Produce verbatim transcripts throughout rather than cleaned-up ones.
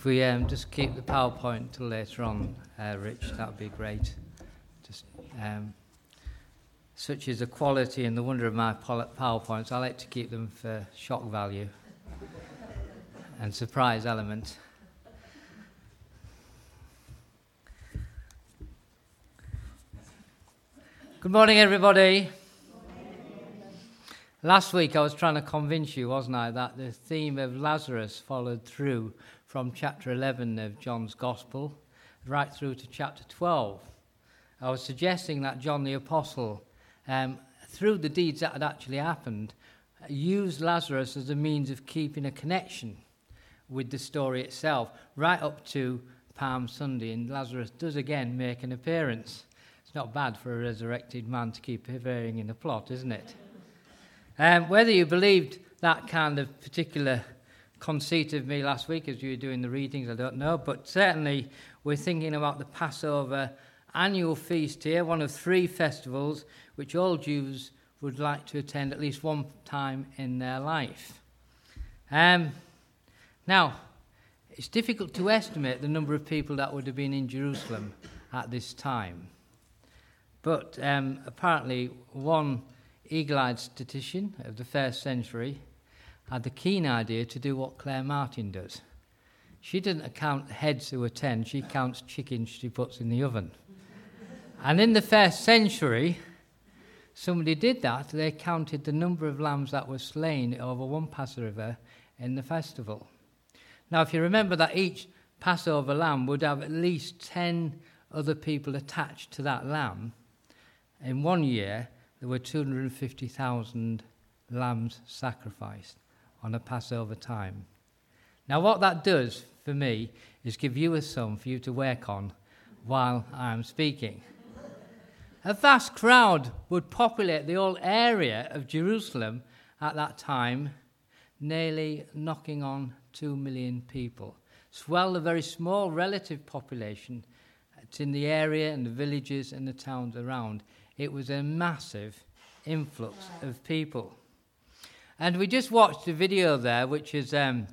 If we um, just keep the PowerPoint till later on, uh, Rich, that would be great. Just um, such is the quality and the wonder of my PowerPoints. I like to keep them for shock value and surprise element. Good morning, everybody. Last week I was trying to convince you, wasn't I, that the theme of Lazarus followed through from chapter eleven of John's Gospel right through to chapter twelve. I was suggesting that John the Apostle, um, through the deeds that had actually happened, used Lazarus as a means of keeping a connection with the story itself, right up to Palm Sunday, and Lazarus does again make an appearance. It's not bad for a resurrected man to keep appearing in the plot, isn't it? Um, whether you believed that kind of particular conceit of me last week as you were doing the readings, I don't know, but certainly we're thinking about the Passover annual feast here, one of three festivals which all Jews would like to attend at least one time in their life. Um, now, it's difficult to estimate the number of people that would have been in Jerusalem at this time, but um, apparently one eagle-eyed statistician of the first century had the keen idea to do what Claire Martin does. She doesn't count heads who attend, she counts chickens she puts in the oven. And in the first century, somebody did that. They counted the number of lambs that were slain over one Passover in the festival. Now, if you remember that each Passover lamb would have at least ten other people attached to that lamb, in one year, there were two hundred fifty thousand lambs sacrificed on a Passover time. Now, what that does for me is give you a sum for you to work on while I'm speaking. A vast crowd would populate the whole area of Jerusalem at that time, nearly knocking on two million people. Swell the very small relative population that's in the area and the villages and the towns around. It was a massive influx of people. And we just watched a video there, which is um,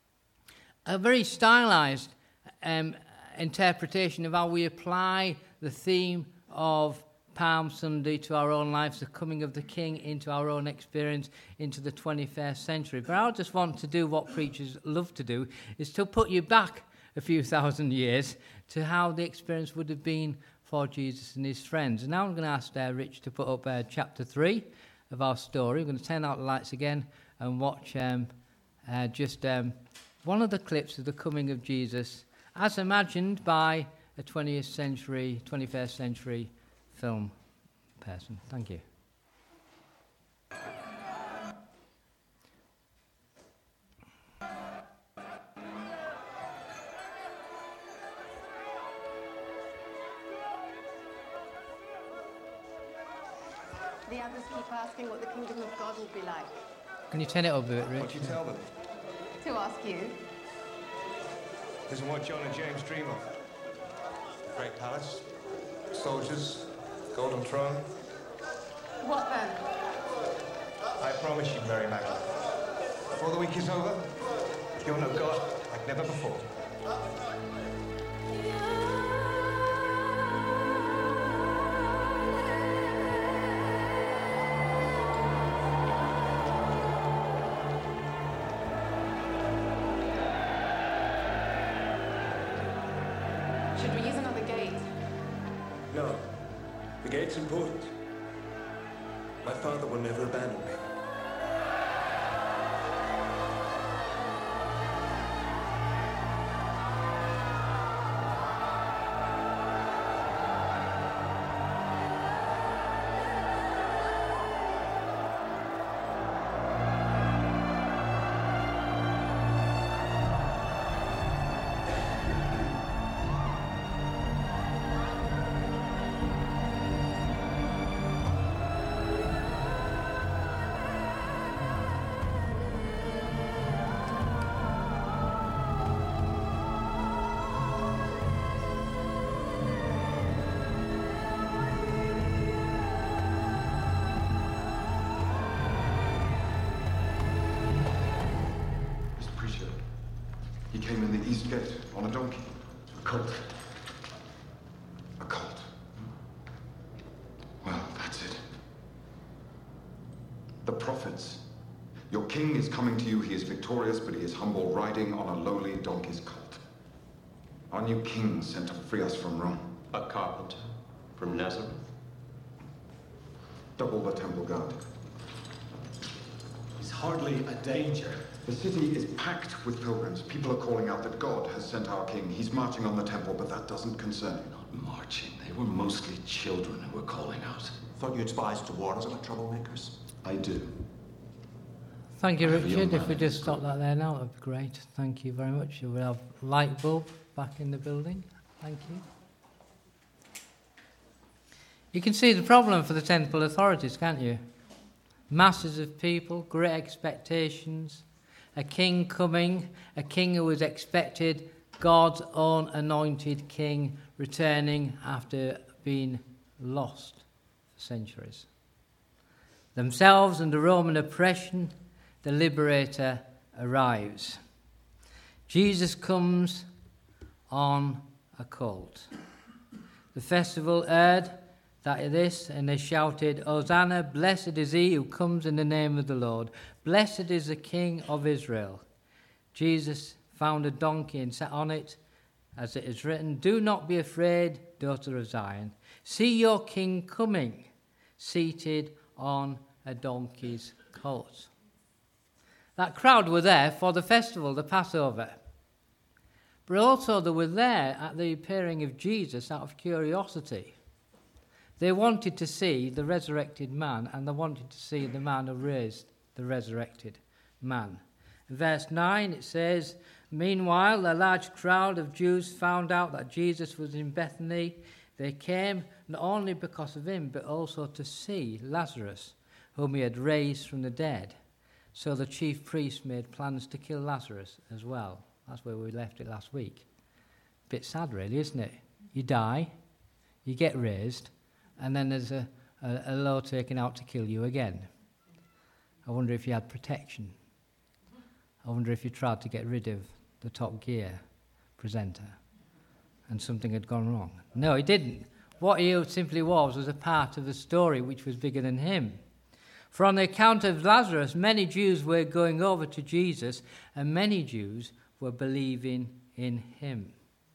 a very stylized um, interpretation of how we apply the theme of Palm Sunday to our own lives, the coming of the King into our own experience into the twenty-first century. But I just want to do what preachers love to do, is to put you back a few thousand years to how the experience would have been for Jesus and his friends. And now I'm going to ask uh, Rich to put up uh, chapter three of our story. We're going to turn out the lights again and watch um, uh, just um, one of the clips of the coming of Jesus as imagined by a twentieth century, twenty-first century film person. Thank you. The others keep asking what the kingdom of God will be like. Can you turn it up a bit, Rich? What do you tell them? To ask you. Isn't what John and James dream of. Great palace, soldiers, golden throne. What then? I promise you, Mary Magdalene, before the week is over, you'll know God like never before. Should we use another gate? No. The gate's important. My father will never abandon me. came in the east gate on a donkey. A cult. A cult. Well, that's it. The prophets. Your king is coming to you. He is victorious, but he is humble, riding on a lowly donkey's colt. Our new king sent to free us from Rome. A carpenter from Nazareth. Double the temple guard. He's hardly a danger. The city is packed with pilgrims. People are calling out that God has sent our king. He's marching on the temple, but that doesn't concern him. Not marching. They were mostly children who were calling out. Thought you had spies to warn us about troublemakers. I do. Thank you, I have a young Richard. If man we in just this stop that there now, that would be great. Thank you very much. We'll have light bulb back in the building. Thank you. You can see the problem for the temple authorities, can't you? Masses of people, great expectations, a king coming, a king who was expected, God's own anointed king returning after being lost for centuries. Themselves under Roman oppression, the liberator arrives. Jesus comes on a colt. The festival heard that this, and they shouted, Hosanna, blessed is he who comes in the name of the Lord. Blessed is the King of Israel. Jesus found a donkey and sat on it, as it is written, do not be afraid, daughter of Zion. See your king coming, seated on a donkey's colt. That crowd were there for the festival, the Passover. But also they were there at the appearing of Jesus out of curiosity. They wanted to see the resurrected man, and they wanted to see the man who raised the resurrected man. In verse nine it says, meanwhile a large crowd of Jews found out that Jesus was in Bethany. They came not only because of him, but also to see Lazarus, whom he had raised from the dead. So the chief priests made plans to kill Lazarus as well. That's where we left it last week. Bit sad really, isn't it? You die, you get raised, and then there's a, a, a law taken out to kill you again. I wonder if you had protection. I wonder if you tried to get rid of the Top Gear presenter and something had gone wrong. No, he didn't. What he simply was was a part of the story which was bigger than him. For on the account of Lazarus, many Jews were going over to Jesus, and many Jews were believing in him.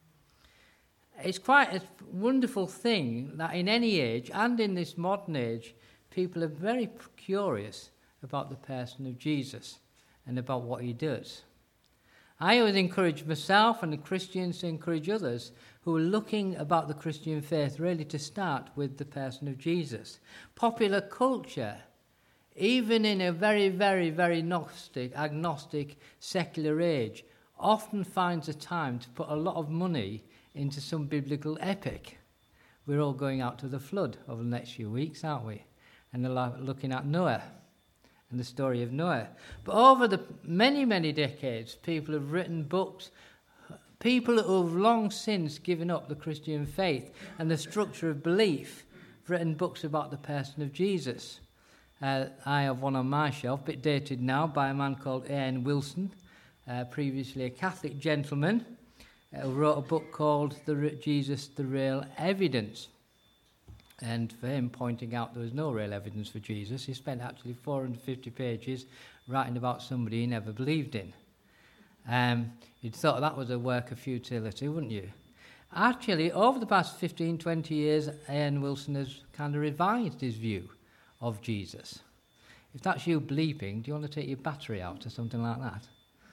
It's quite a wonderful thing that in any age, and in this modern age, people are very curious about the person of Jesus and about what he does. I always encourage myself and the Christians to encourage others who are looking about the Christian faith really to start with the person of Jesus. Popular culture, even in a very, very, very gnostic, agnostic, secular age, often finds a time to put a lot of money into some biblical epic. We're all going out to the flood over the next few weeks, aren't we? And they're looking at Noah and the story of Noah. But over the many, many decades, people have written books, people who have long since given up the Christian faith and the structure of belief, have written books about the person of Jesus. Uh, I have one on my shelf, a bit dated now, by a man called A N Wilson, uh, previously a Catholic gentleman, uh, who wrote a book called the Jesus, the Real Evidence. And for him pointing out there was no real evidence for Jesus, he spent actually four hundred fifty pages writing about somebody he never believed in. Um, you'd thought that was a work of futility, wouldn't you? Actually, over the past fifteen, twenty years, A N Wilson has kind of revised his view of Jesus. If that's you bleeping, do you want to take your battery out or something like that?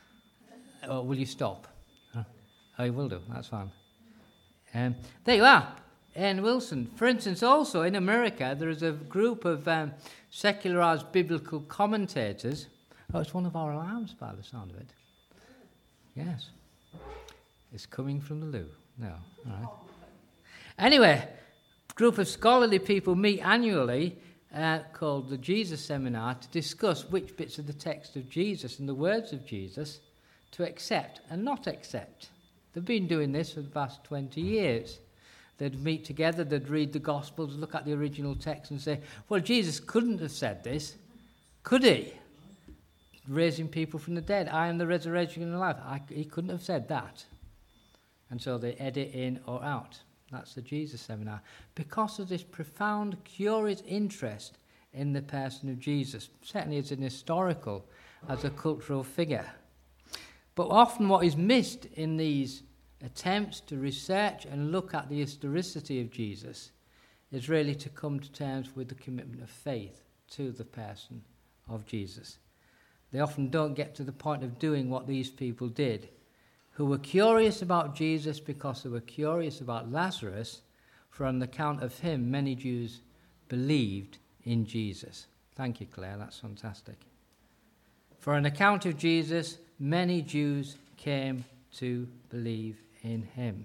Or will you stop? Huh? Oh, you will do, that's fine. Um, there you are. A N Wilson. For instance, also in America, there is a group of um, secularized biblical commentators. Oh, it's one of our alarms by the sound of it. Yes. It's coming from the loo. No, all right. Anyway, a group of scholarly people meet annually uh, called the Jesus Seminar to discuss which bits of the text of Jesus and the words of Jesus to accept and not accept. They've been doing this for the past twenty years. They'd meet together, they'd read the Gospels, look at the original text and say, well, Jesus couldn't have said this, could he? raising people from the dead. I am the resurrection and the life. I, he couldn't have said that. And so they edit in or out. That's the Jesus seminar. Because of this profound, curious interest in the person of Jesus, certainly as an historical, as a cultural figure. But often what is missed in these attempts to research and look at the historicity of Jesus is really to come to terms with the commitment of faith to the person of Jesus. They often don't get to the point of doing what these people did, who were curious about Jesus because they were curious about Lazarus, for on account of him many Jews believed in Jesus. Thank you, Claire, that's fantastic. For an account of Jesus, many Jews came to believe in him.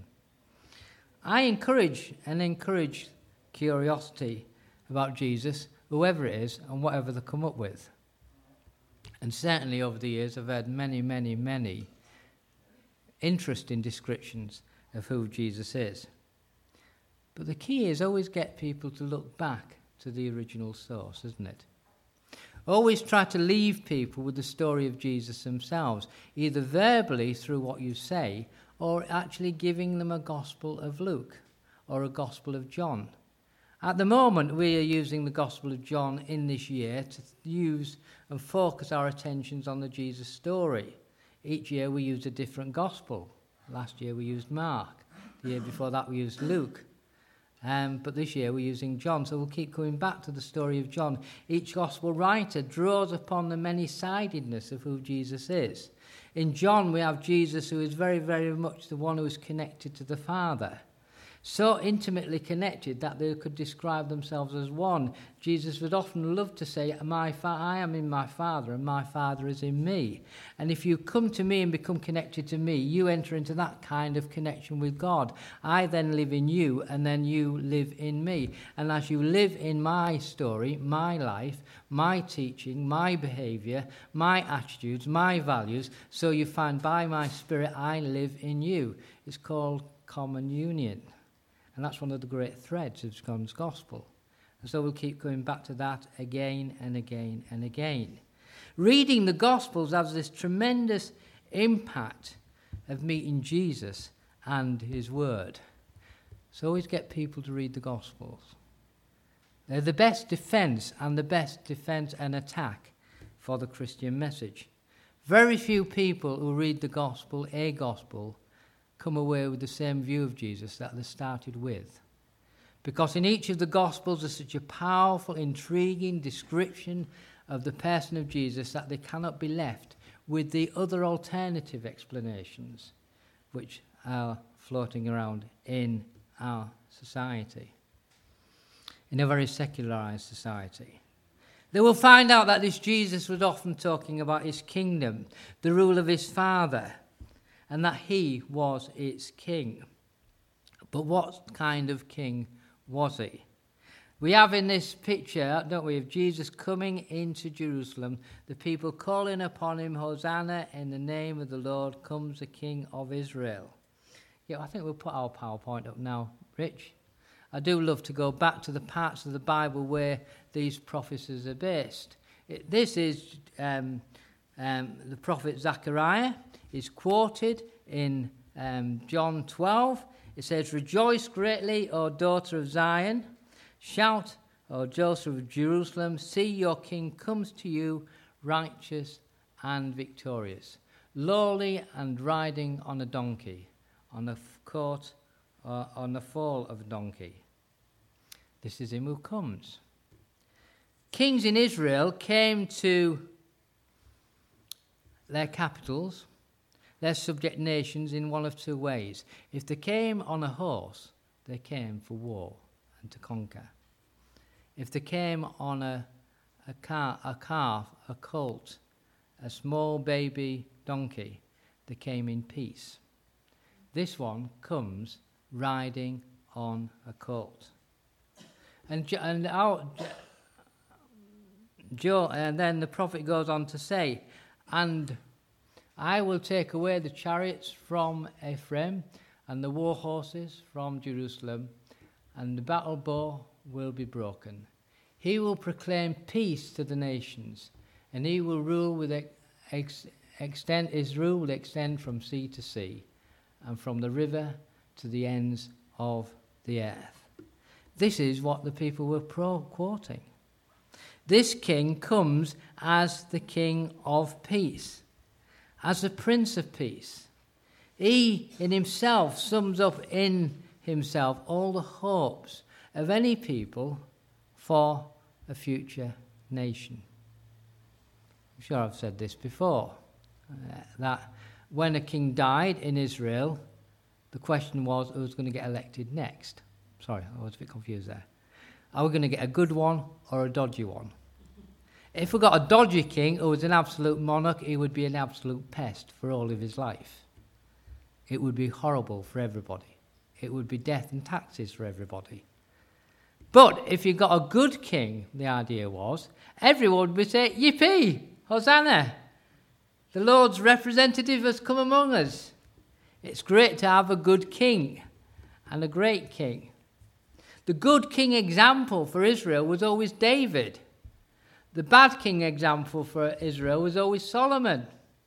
I encourage and encourage curiosity about Jesus, whoever it is, and whatever they come up with. And certainly over the years I've heard many, many, many interesting descriptions of who Jesus is. But the key is always get people to look back to the original source, isn't it? Always try to leave people with the story of Jesus themselves, either verbally through what you say, or actually giving them a Gospel of Luke or a Gospel of John. At the moment, we are using the Gospel of John in this year to use and focus our attentions on the Jesus story. Each year we use a different Gospel. Last year we used Mark. The year before that we used Luke. Um, but this year we're using John, so we'll keep coming back to the story of John. Each Gospel writer draws upon the many-sidedness of who Jesus is. In John we have Jesus, who is very, very much the one who is connected to the Father. So intimately connected that they could describe themselves as one. Jesus would often love to say, "My fa- I am in my Father and my Father is in me." And if you come to me and become connected to me, you enter into that kind of connection with God. I then live in you and then you live in me. And as you live in my story, my life, my teaching, my behaviour, my attitudes, my values, so you find by my Spirit I live in you. It's called common union. And that's one of the great threads of John's Gospel. And so we'll keep going back to that again and again and again. Reading the Gospels has this tremendous impact of meeting Jesus and his word. So always get people to read the Gospels. They're the best defense and the best defense and attack for the Christian message. Very few people who read the Gospel, a Gospel, come away with the same view of Jesus that they started with. Because in each of the Gospels there's such a powerful, intriguing description of the person of Jesus that they cannot be left with the other alternative explanations which are floating around in our society, in a very secularized society. They will find out that this Jesus was often talking about his kingdom, the rule of his Father, and that he was its king. But what kind of king was he? We have in this picture, don't we, of Jesus coming into Jerusalem, the people calling upon him, "Hosanna, in the name of the Lord comes the King of Israel." Yeah, I think we'll put our PowerPoint up now, Rich. I do love to go back to the parts of the Bible where these prophecies are based. It, this is um, um, the prophet Zechariah. Is quoted in um, John twelve. It says, "Rejoice greatly, O daughter of Zion. Shout, O daughter of Jerusalem. See, your king comes to you, righteous and victorious, lowly and riding on a donkey, on a coat, or on the foal of a donkey." This is him who comes. Kings in Israel came to their capitals, their subject nations, in one of two ways. If they came on a horse, they came for war and to conquer. If they came on a, a, car, a calf, a colt, a small baby donkey, they came in peace. This one comes riding on a colt. And, and, our, Joe, and then the prophet goes on to say, "And I will take away the chariots from Ephraim and the war horses from Jerusalem, and the battle bow will be broken. He will proclaim peace to the nations, and he will rule with ex- extend, his rule will extend from sea to sea, and from the river to the ends of the earth. This is what the people were pro- quoting. This king comes as the King of Peace, as the Prince of Peace. He in himself sums up in himself all the hopes of any people for a future nation. I'm sure I've said this before, uh, that when a king died in Israel, the question was who was going to get elected next. Sorry, I was a bit confused there. Are we going to get a good one or a dodgy one? If we got a dodgy king who was an absolute monarch, he would be an absolute pest for all of his life. It would be horrible for everybody. It would be death and taxes for everybody. But if you got a good king, the idea was, everyone would be saying, yippee, Hosanna, the Lord's representative has come among us. It's great to have a good king and a great king. The good king example for Israel was always David. The bad king example for Israel was always Solomon.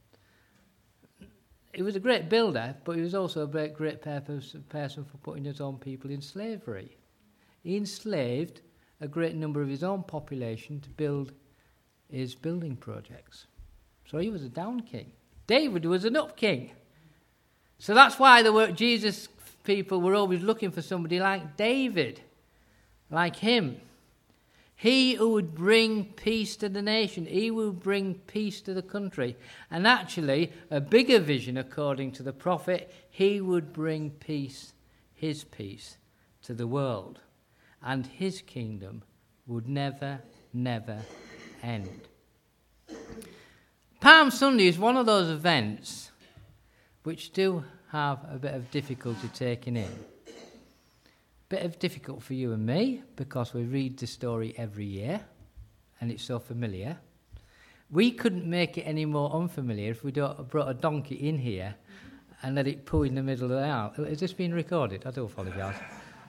He was a great builder, but he was also a great, great purpose, person for putting his own people in slavery. He enslaved a great number of his own population to build his building projects. So he was a down king. David was an up king. So that's why the word Jesus people were always looking for somebody like David, like him. He who would bring peace to the nation. He would bring peace to the country. And actually, a bigger vision, according to the prophet, he would bring peace, his peace, to the world. And his kingdom would never, never end. Palm Sunday is one of those events which do have a bit of difficulty taking in. Bit of difficult for you and me, because we read the story every year, and it's so familiar. We couldn't make it any more unfamiliar if we brought a donkey in here and let it poo in the middle of the house. Is this being recorded? I do apologise.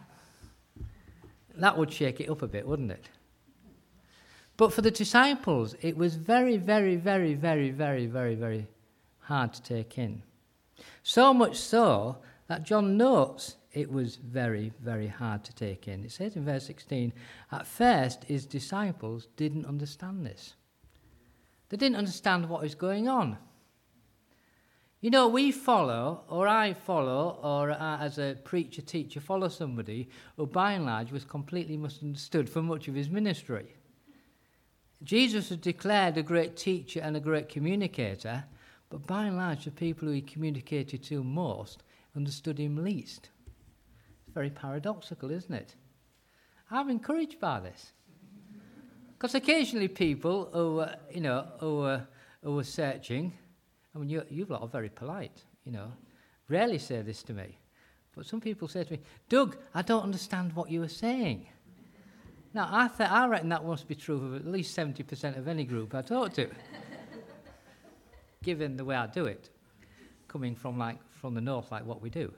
That would shake it up a bit, wouldn't it? But for the disciples, it was very, very, very, very, very, very, very hard to take in. So much so that John notes it was very, very hard to take in. It says in verse sixteen, at first his disciples didn't understand this. They didn't understand what was going on. You know, we follow, or I follow, or uh, as a preacher, teacher, follow somebody who by and large was completely misunderstood for much of his ministry. Jesus was declared a great teacher and a great communicator, but by and large the people who he communicated to most understood him least. It's very paradoxical, isn't it? I'm encouraged by this. Because occasionally people who, uh, you know, who, uh, who are searching, I mean, you, you lot are very polite, you know, rarely say this to me. But some people say to me, Doug, I don't understand what you were saying. Now, I, th- I reckon that must be true of at least seventy percent of any group I talk to, given the way I do it, coming from like from the north like what we do.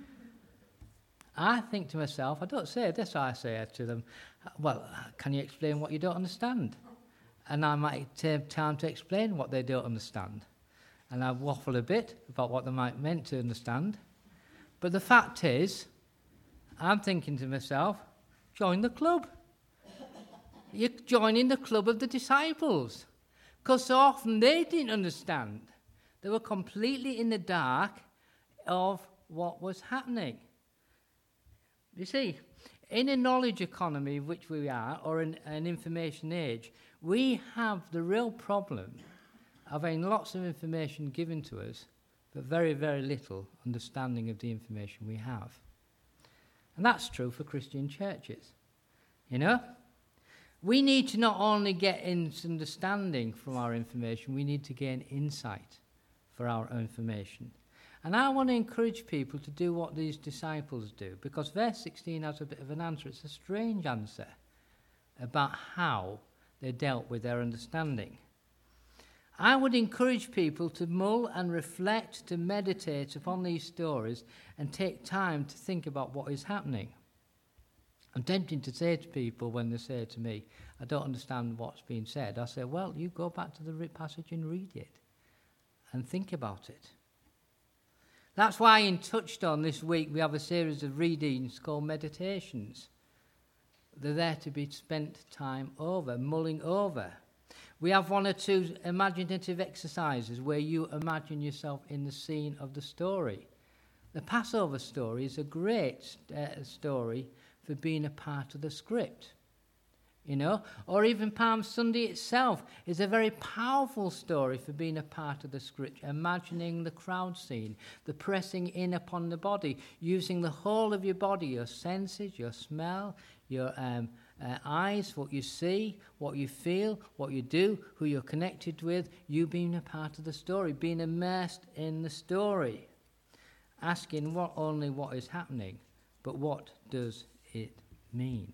I think to myself, I don't say this, I say to them, well, can you explain what you don't understand? And I might take time to explain what they don't understand. And I waffle a bit about what they might meant to understand. But the fact is, I'm thinking to myself, join the club. You're joining the club of the disciples. Because so often they didn't understand. They were completely in the dark of what was happening. You see, in a knowledge economy, of which we are, or in an information age, we have the real problem of having lots of information given to us, but very, very little understanding of the information we have. And that's true for Christian churches. You know? We need to not only get understanding from our information, we need to gain insight for our information. And I want to encourage people to do what these disciples do, because verse sixteen has a bit of an answer. It's a strange answer about how they dealt with their understanding. I would encourage people to mull and reflect, to meditate upon these stories and take time to think about what is happening. I'm tempted to say to people when they say to me, I don't understand what's being said, I say, well, you go back to the passage and read it. and think about it. That's why in Touchstone this week we have a series of readings called Meditations. They're there to be spent time over, mulling over. We have one or two imaginative exercises where you imagine yourself in the scene of the story. The Passover story is a great uh, story for being a part of the script. You know, or even Palm Sunday itself is a very powerful story for being a part of the script, imagining the crowd scene, the pressing in upon the body, using the whole of your body, your senses, your smell, your um, uh, eyes, what you see, what you feel, what you do, who you're connected with, you being a part of the story, being immersed in the story, asking not only what is happening, but what does it mean?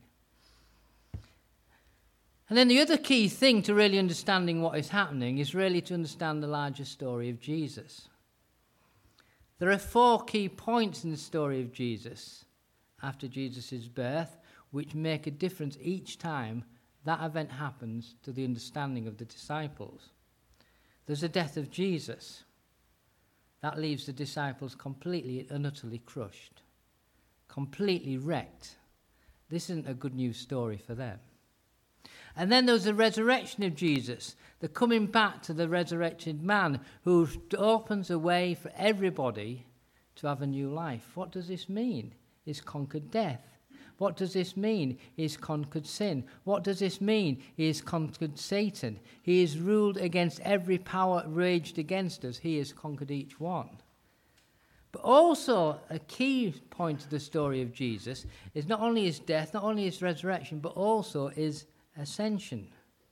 And then the other key thing to really understanding what is happening is really to understand the larger story of Jesus. There are four key points in the story of Jesus after Jesus' birth which make a difference each time that event happens to the understanding of the disciples. There's the death of Jesus. That leaves the disciples completely and utterly crushed, completely wrecked. This isn't a good news story for them. And then there was the resurrection of Jesus, the coming back to the resurrected man who opens a way for everybody to have a new life. What does this mean? He's conquered death. What does this mean? He's conquered sin. What does this mean? He has conquered Satan. He has ruled against every power raged against us. He has conquered each one. But also a key point of the story of Jesus is not only his death, not only his resurrection, but also his ascension.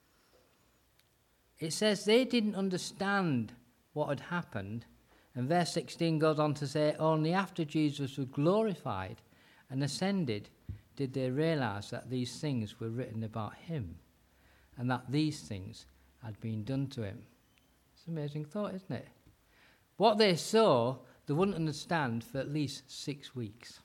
It says they didn't understand what had happened, and verse sixteen goes on to say, only after Jesus was glorified and ascended did they realize that these things were written about him and that these things had been done to him. It's an amazing thought, isn't it? What they saw, they wouldn't understand for at least six weeks.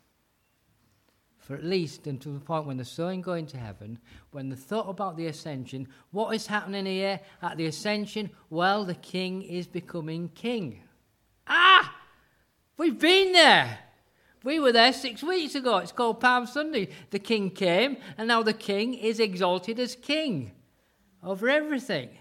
For at least until the point when they saw him going to heaven, when they thought about the ascension. What is happening here at the ascension? Well, the king is becoming king. Ah! We've been there. We were there six weeks ago. It's called Palm Sunday. The king came, and now the king is exalted as king over everything.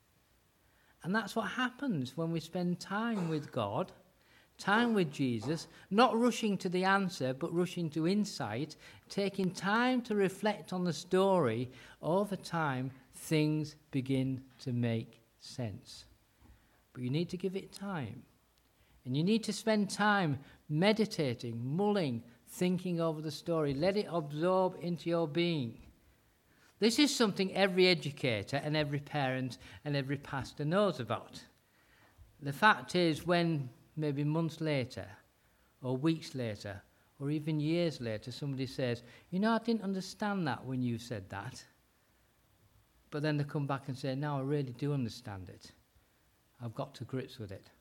And that's what happens when we spend time with God, time with Jesus, not rushing to the answer, but rushing to insight, taking time to reflect on the story. Over time, things begin to make sense. But you need to give it time. And you need to spend time meditating, mulling, thinking over the story. Let it absorb into your being. This is something every educator and every parent and every pastor knows about. The fact is, when maybe months later, or weeks later, or even years later, somebody says, you know, I didn't understand that when you said that. But then they come back and say, now I really do understand it. I've got to grips with it.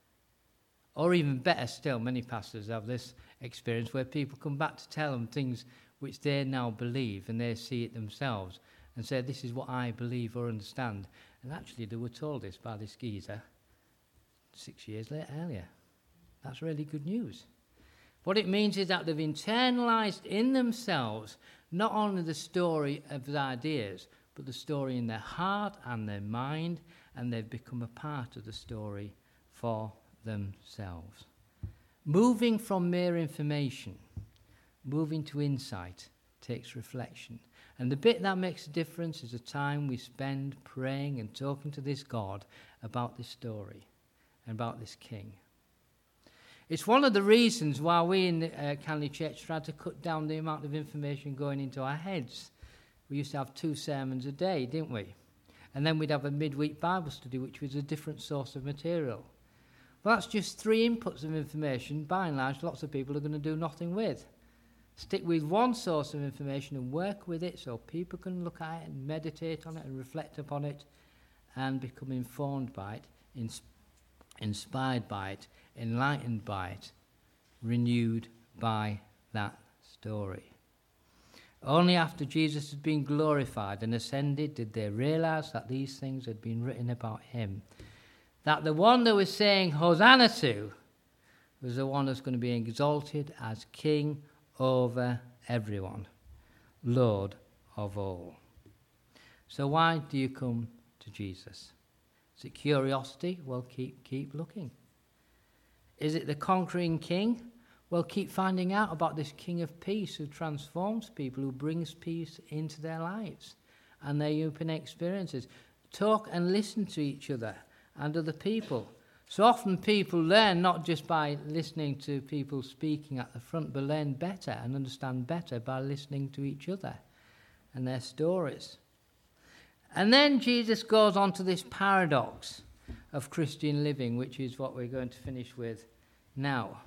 Or even better still, many pastors have this experience where people come back to tell them things which they now believe, and they see it themselves, and say, this is what I believe or understand. And actually they were told this by this geezer six years later, earlier. That's really good news. What it means is that they've internalized in themselves not only the story of the ideas, but the story in their heart and their mind, and they've become a part of the story for themselves. Moving from mere information, moving to insight, takes reflection. And the bit that makes a difference is the time we spend praying and talking to this God about this story and about this king. It's one of the reasons why we in the uh, Canley Church tried to cut down the amount of information going into our heads. We used to have two sermons a day, didn't we? And then we'd have a midweek Bible study, which was a different source of material. Well, that's just three inputs of information, by and large, lots of people are going to do nothing with. Stick with one source of information and work with it so people can look at it and meditate on it and reflect upon it and become informed by it, ins- inspired by it, enlightened by it, renewed by that story. Only after Jesus had been glorified and ascended did they realize that these things had been written about him. that the one that was saying Hosanna to was the one that's going to be exalted as king over everyone, Lord of all. So why do you come to Jesus? Is it curiosity? Well, keep keep looking. Is it the conquering king? Well, keep finding out about this King of Peace who transforms people, who brings peace into their lives and their human experiences. Talk and listen to each other and other people. So often people learn not just by listening to people speaking at the front, but learn better and understand better by listening to each other and their stories. And then Jesus goes on to this paradox of Christian living, which is what we're going to finish with now.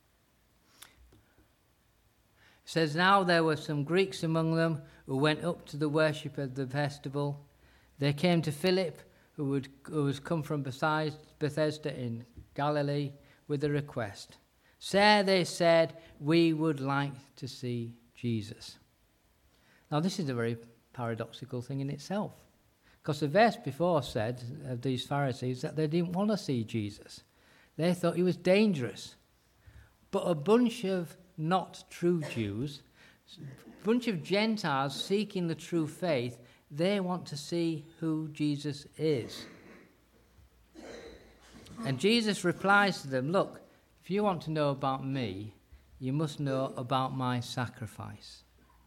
It says, now there were some Greeks among them who went up to the worship of the festival. They came to Philip, who, would, who was come from Bethesda in Galilee, with a request. Sir, they said, we would like to see Jesus. Now this is a very paradoxical thing in itself, because the verse before said of these Pharisees that they didn't want to see Jesus. They thought he was dangerous. But a bunch of not true Jews, a bunch of Gentiles seeking the true faith, they want to see who Jesus is. And Jesus replies to them, look, if you want to know about me, you must know about my sacrifice.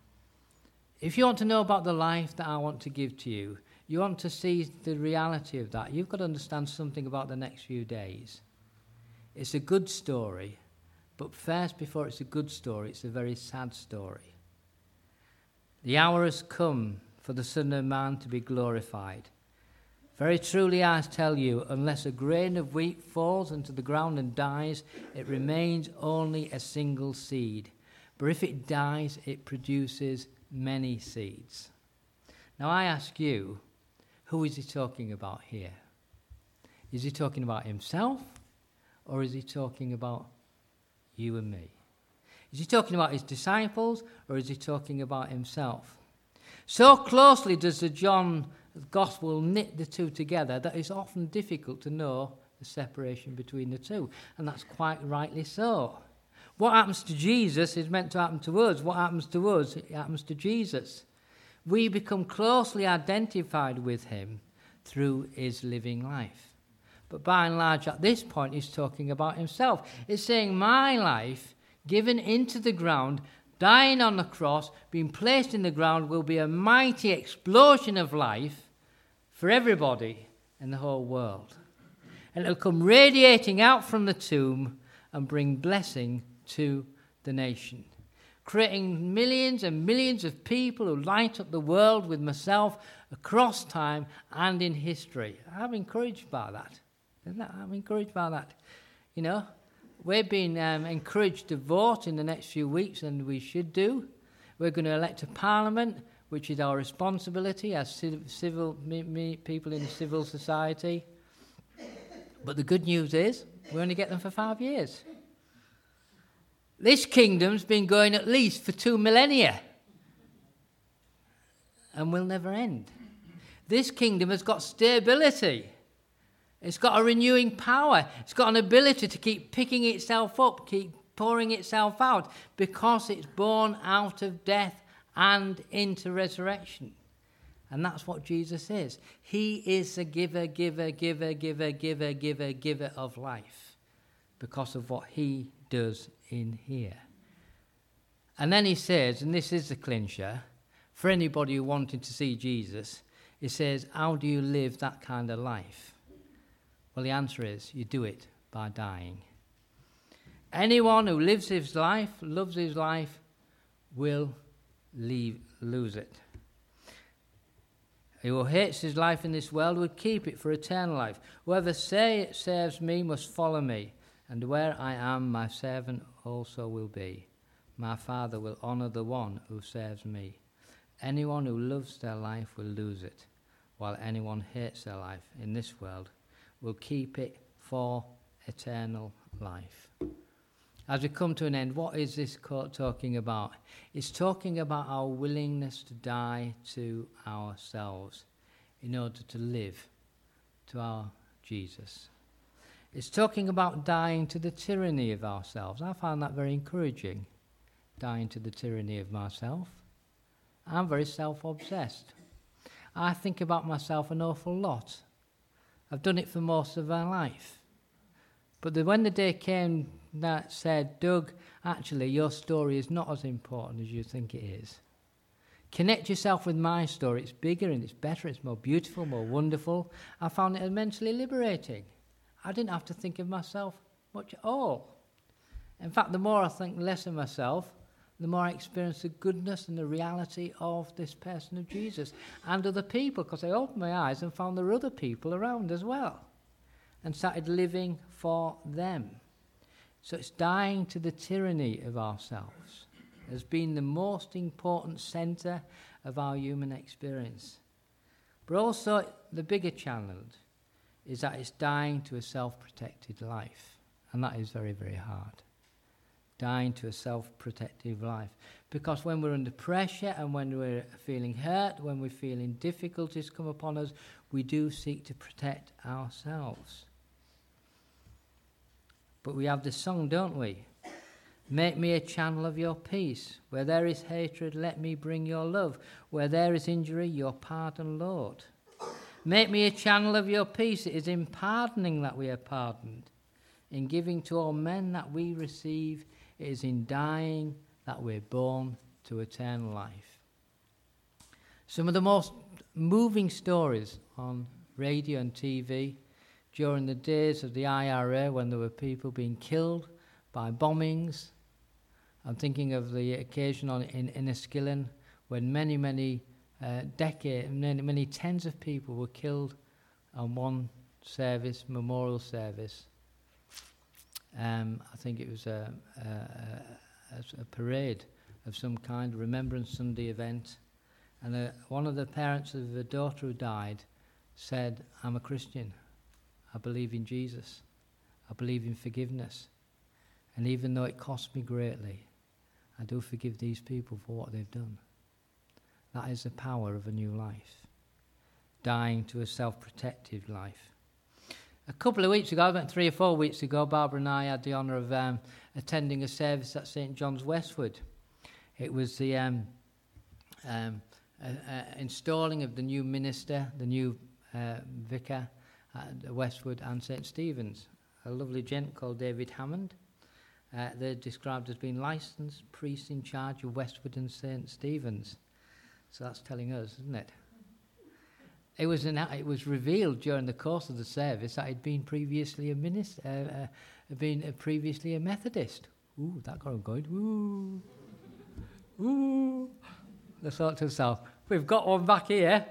If you want to know about the life that I want to give to you, you want to see the reality of that, you've got to understand something about the next few days. It's a good story, but first, before it's a good story, it's a very sad story. The hour has come for the Son of Man to be glorified. Very truly I tell you, unless a grain of wheat falls into the ground and dies, it remains only a single seed. But if it dies, it produces many seeds. Now I ask you, who is he talking about here? Is he talking about himself, or is he talking about you and me? Is he talking about his disciples, or is he talking about himself? So closely does the John Gospel knit the two together that it's often difficult to know the separation between the two, and that's quite rightly so. What happens to Jesus is meant to happen to us. What happens to us, it happens to Jesus. We become closely identified with him through his living life. But by and large, at this point, he's talking about himself. He's saying, my life, given into the ground, dying on the cross, being placed in the ground, will be a mighty explosion of life for everybody in the whole world. And it'll come radiating out from the tomb and bring blessing to the nation, creating millions and millions of people who light up the world with myself across time and in history. I'm encouraged by that. Isn't that? I'm encouraged by that. You know, we're being um, encouraged to vote in the next few weeks, and we should do. We're going to elect a parliament, which is our responsibility as civil me, me, people in civil society. But the good news is, we only get them for five years. This kingdom's been going at least for two millennia, and will never end. This kingdom has got stability. It's got a renewing power. It's got an ability to keep picking itself up, keep pouring itself out, because it's born out of death and into resurrection. And that's what Jesus is. He is the giver, giver, giver, giver, giver, giver, giver of life, because of what he does in here. And then he says, and this is the clincher, for anybody who wanted to see Jesus, he says, how do you live that kind of life? Well, the answer is, you do it by dying. Anyone who lives his life, loves his life, will leave, lose it. Who hates his life in this world will keep it for eternal life. Whoever say, serves me must follow me, and where I am, my servant also will be. My Father will honor the one who serves me. Anyone who loves their life will lose it, while anyone hates their life in this world will keep it for eternal life. As we come to an end, what is this quote talking about? It's talking about our willingness to die to ourselves in order to live to our Jesus. It's talking about dying to the tyranny of ourselves. I find that very encouraging, dying to the tyranny of myself. I'm very self-obsessed. I think about myself an awful lot. I've done it for most of my life. But the, when the day came that said, Doug, actually your story is not as important as you think it is. Connect yourself with my story. It's bigger and it's better, it's more beautiful, more wonderful. I found it immensely liberating. I didn't have to think of myself much at all. In fact, the more I think less of myself, the more I experience the goodness and the reality of this person of Jesus and other people, because I opened my eyes and found there were other people around as well and started living for them. So it's dying to the tyranny of ourselves has been the most important centre of our human experience. But also the bigger challenge is that it's dying to a self-protected life. And that is very, very hard. Dying to a self-protective life. Because when we're under pressure and when we're feeling hurt, when we're feeling difficulties come upon us, we do seek to protect ourselves. But we have this song, don't we? Make me a channel of your peace. Where there is hatred, let me bring your love. Where there is injury, your pardon, Lord. Make me a channel of your peace. It is in pardoning that we are pardoned. In giving to all men that we receive. It is in dying that we're born to eternal life. Some of the most moving stories on radio and T V during the days of the I R A, when there were people being killed by bombings. I'm thinking of the occasion on, in Enniskillen when many, many uh, decades, many, many tens of people were killed on one service, memorial service. Um, I think it was a, a, a, a parade of some kind, a Remembrance Sunday event. And uh, one of the parents of the daughter who died said, I'm a Christian. I believe in Jesus. I believe in forgiveness. And even though it cost me greatly, I do forgive these people for what they've done. That is the power of a new life. Dying to a self-protective life. A couple of weeks ago, about three or four weeks ago, Barbara and I had the honour of um, attending a service at Saint John's Westwood. It was the um, um, uh, uh, installing of the new minister, the new uh, vicar at Westwood and Saint Stephen's. A lovely gent called David Hammond. Uh, they're described as being licensed priests in charge of Westwood and Saint Stephen's. So that's telling us, isn't it? It was an, it was revealed during the course of the service that he'd been previously a minister, uh, uh, been uh, previously a Methodist. Ooh, that got him going. Ooh, ooh. I thought to myself, we've got one back here.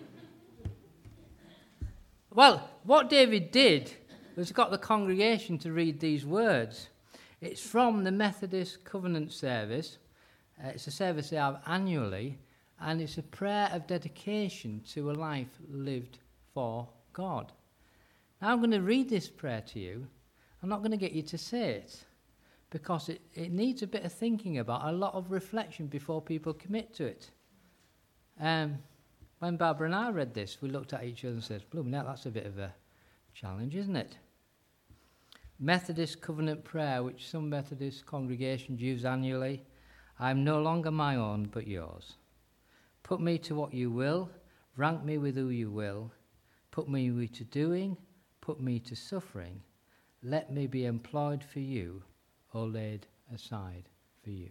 Well, what David did was got the congregation to read these words. It's from the Methodist Covenant service. Uh, it's a service they have annually. And it's a prayer of dedication to a life lived for God. Now I'm going to read this prayer to you. I'm not going to get you to say it, because it, it needs a bit of thinking about, a lot of reflection before people commit to it. Um, when Barbara and I read this, we looked at each other and said, blooming hell, that's a bit of a challenge, isn't it? Methodist covenant prayer, which some Methodist congregations use annually. I'm no longer my own, but yours. Put me to what you will, rank me with who you will, put me to doing, put me to suffering, let me be employed for you or laid aside for you.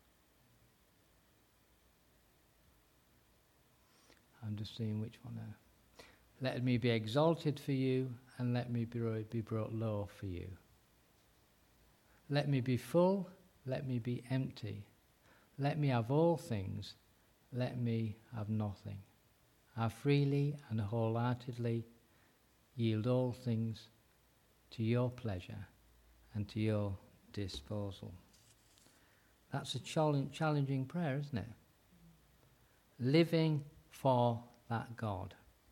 I'm just seeing which one now. Let me be exalted for you and let me be, be brought low for you. Let me be full, let me be empty, let me have all things, let me have nothing. I freely and wholeheartedly yield all things to your pleasure and to your disposal. That's a challenging prayer, isn't it? Living for that God.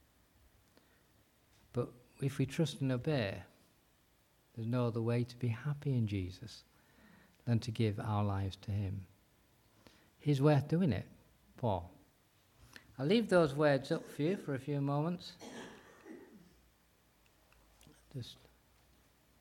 But if we trust and obey, there's no other way to be happy in Jesus than to give our lives to him. He's worth doing it. Paul. I'll leave those words up for you for a few moments. Just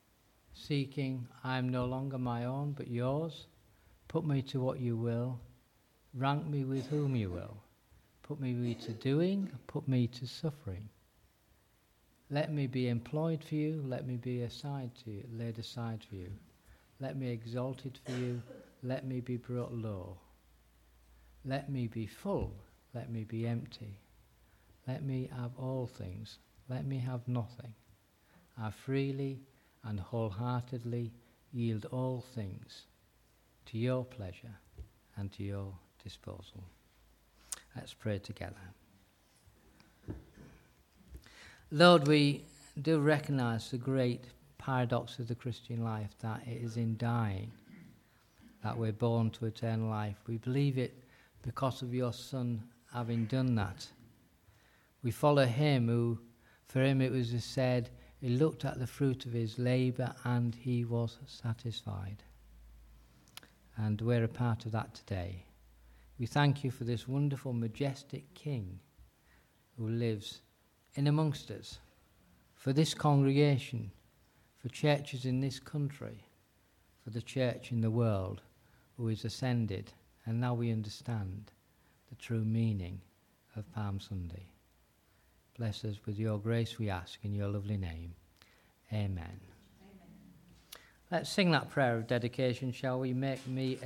seeking, I'm no longer my own, but yours. Put me to what you will. Rank me with whom you will. Put me to doing, put me to suffering. Let me be employed for you, let me be aside to you, laid aside for you. Let me exalted for you, let me be brought low. Let me be full, let me be empty. Let me have all things, let me have nothing. I freely and wholeheartedly yield all things to your pleasure and to your disposal. Let's pray together. Lord, we do recognize the great paradox of the Christian life, that it is in dying that we're born to eternal life. We believe it because of your Son having done that. We follow him who, for him it was said, he looked at the fruit of his labour and he was satisfied. And we're a part of that today. We thank you for this wonderful, majestic King who lives in amongst us, for this congregation, for churches in this country, for the church in the world who is ascended, and now we understand the true meaning of Palm Sunday. Bless us with your grace, we ask, in your lovely name. Amen. Amen. Let's sing that prayer of dedication, shall we? Make me